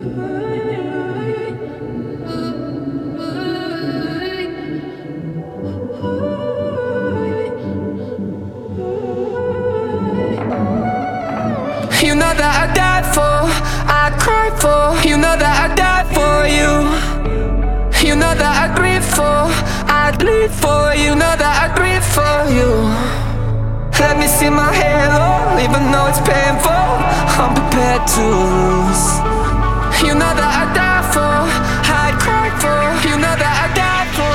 You know that I died for, I cried for. You know that I died for you. You know that I grieve for, I bleed for. You know that I grieve for you. Let me see my halo, even though it's painful. I'm prepared to lose. You know that I died for, I cried for. You know that I died for.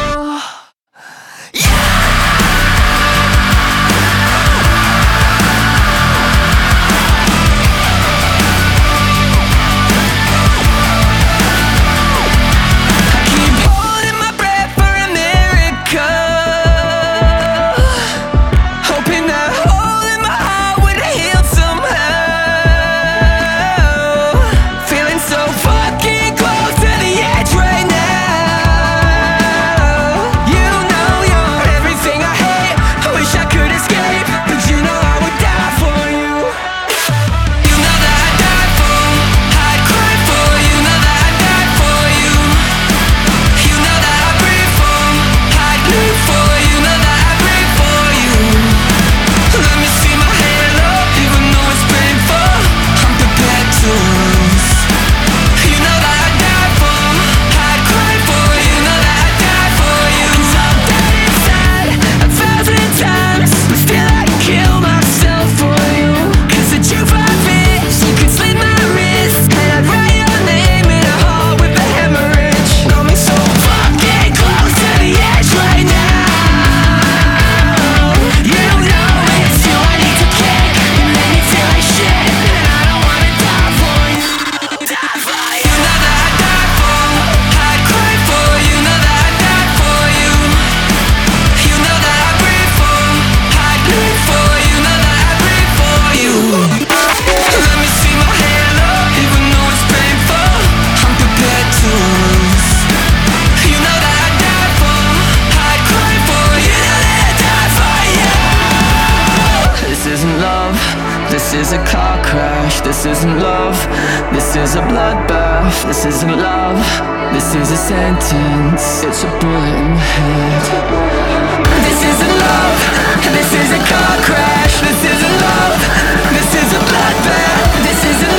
This is a car crash, this isn't love. This is a bloodbath, this isn't love. This is a sentence, it's a bullet in the head. This isn't love, this is a car crash. This isn't love, this is a bloodbath. This isn't